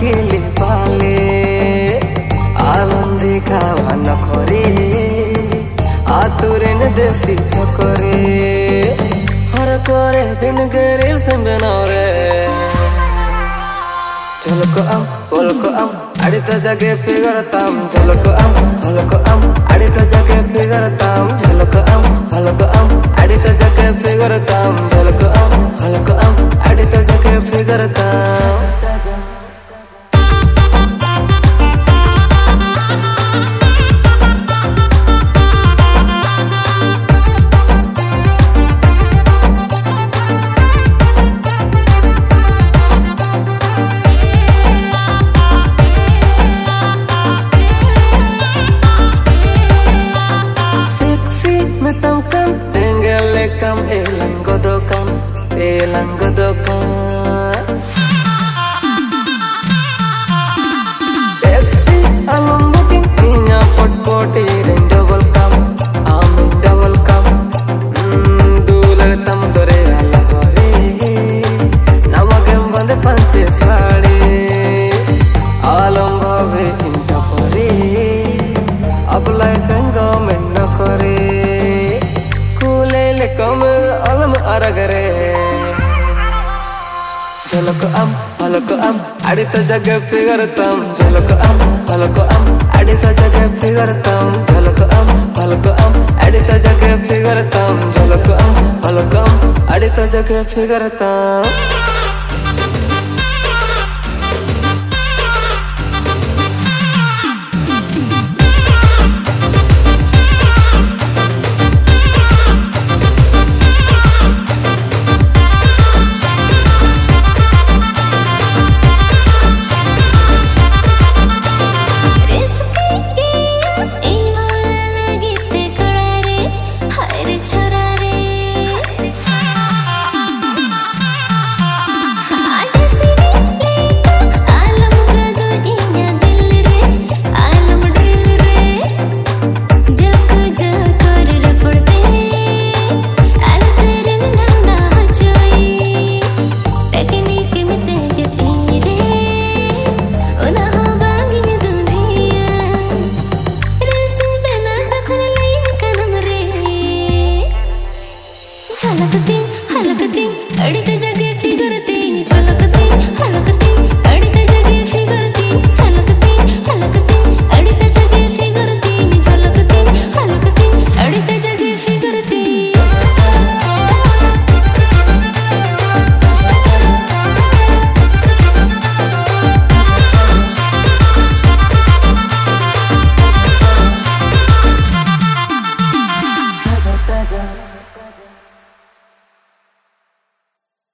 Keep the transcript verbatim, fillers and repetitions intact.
किली पाले आनंदी खावा नखरे आतुरे न देसी चकोरे हर करे दिन गरीब संबनौरे चलो को am बोल को am अड़ी तो जगे पिगरताम चलो को am हलो को am अड़ी तो जगे पिगरताम चलो को am हलो को am अड़ी तो जगे पिगरताम चलो को am हलो को am अड़ी तो जगे पिगरताम Kam elang godokan, elang godokan. Taxi alam booking inya pot poti ring double kam, amin double kam. Dular tam dore ala hore, namagam bande panche saade. Alam bhave inta pore, apply kanga menna kore. कम अलम अरगरे चलो को am हलो को am अड़ी तो जगह पिगरताम चलो को am हलो को am अड़ी तो जगह पिगरताम चलो को am हलो को am अड़ी तो जगह पिगरताम चलो को am हलो को am अड़ी तो जगह पिगरताम